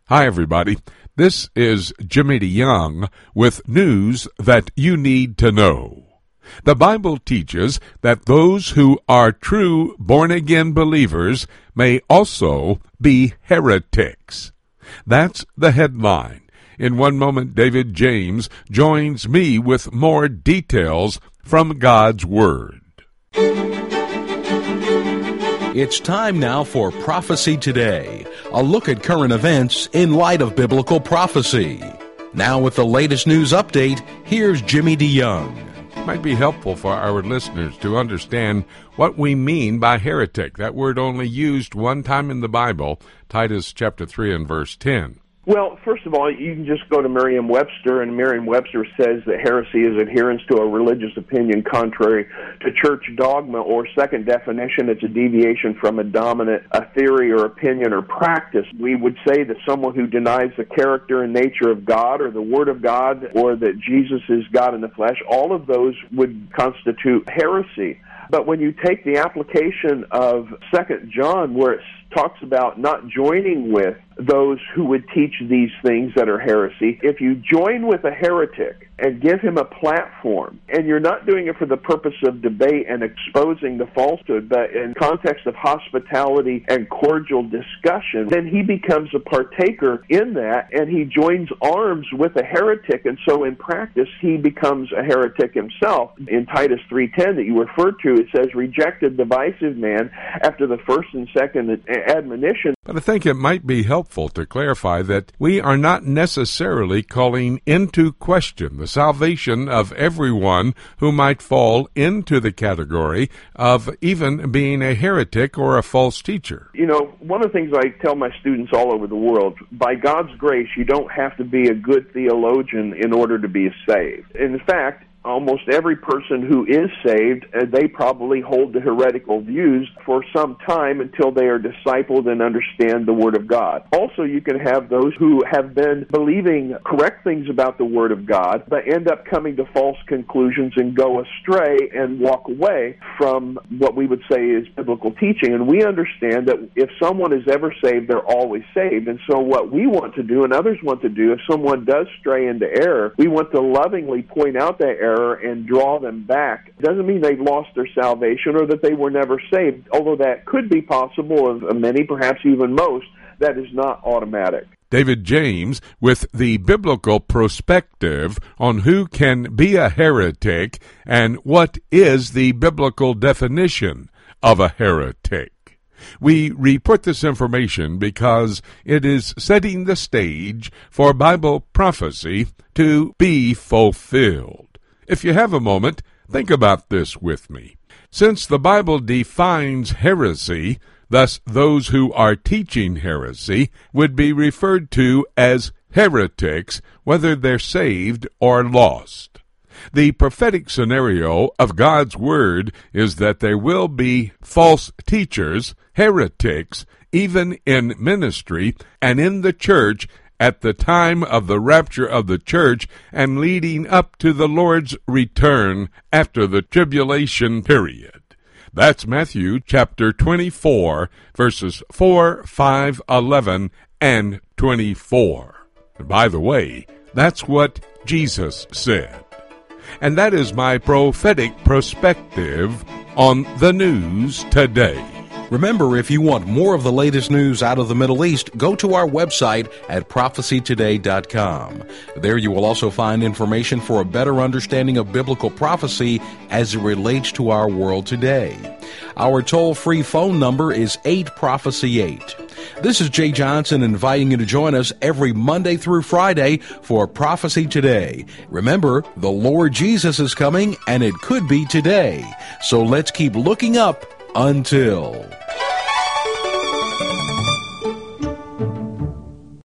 Hi, everybody. This is Jimmy DeYoung with news that you need to know. The Bible teaches that those who are true born-again believers may also be heretics. That's the headline. In one moment, David James joins me with more details from God's Word. It's time now for Prophecy Today, a look at current events in light of biblical prophecy. Now with the latest news update, here's Jimmy DeYoung. It might be helpful for our listeners to understand what we mean by heretic. That word only used one time in the Bible, Titus chapter 3 and verse 10. Well, first of all, you can just go to Merriam-Webster, and Merriam-Webster says that heresy is adherence to a religious opinion contrary to church dogma, or second definition, it's a deviation from a dominant theory or opinion or practice. We would say that someone who denies the character and nature of God or the Word of God or that Jesus is God in the flesh, all of those would constitute heresy. But when you take the application of 2 John, where it talks about not joining with those who would teach these things that are heresy, if you join with a heretic and give him a platform, and you're not doing it for the purpose of debate and exposing the falsehood, but in context of hospitality and cordial discussion, then he becomes a partaker in that, and he joins arms with a heretic, and so in practice he becomes a heretic himself. In Titus 3:10 that you referred to, it says, rejected divisive man after the first and second admonition. But I think it might be helpful to clarify that we are not necessarily calling into question the salvation of everyone who might fall into the category of even being a heretic or a false teacher. You know, one of the things I tell my students all over the world, by God's grace, you don't have to be a good theologian in order to be saved. In fact, almost every person who is saved, they probably hold the heretical views for some time until they are discipled and understand the Word of God. Also, you can have those who have been believing correct things about the Word of God, but end up coming to false conclusions and go astray and walk away from what we would say is biblical teaching. And we understand that if someone is ever saved, they're always saved. And so what we want to do and others want to do, if someone does stray into error, we want to lovingly point out that error and draw them back. It doesn't mean they've lost their salvation or that they were never saved, although that could be possible of many, perhaps even most. That is not automatic. David James with the biblical perspective on who can be a heretic and what is the biblical definition of a heretic. We report this information because it is setting the stage for Bible prophecy to be fulfilled. If you have a moment, think about this with me. Since the Bible defines heresy, thus those who are teaching heresy would be referred to as heretics, whether they're saved or lost. The prophetic scenario of God's Word is that there will be false teachers, heretics, even in ministry and in the church at the time of the rapture of the church and leading up to the Lord's return after the tribulation period. That's Matthew chapter 24, verses 4, 5, 11, and 24. And by the way, that's what Jesus said. And that is my prophetic perspective on the news today. Remember, if you want more of the latest news out of the Middle East, go to our website at prophecytoday.com. There you will also find information for a better understanding of biblical prophecy as it relates to our world today. Our toll-free phone number is 8-PROPHECY-8. This is Jay Johnson inviting you to join us every Monday through Friday for Prophecy Today. Remember, the Lord Jesus is coming, and it could be today. So let's keep looking up until...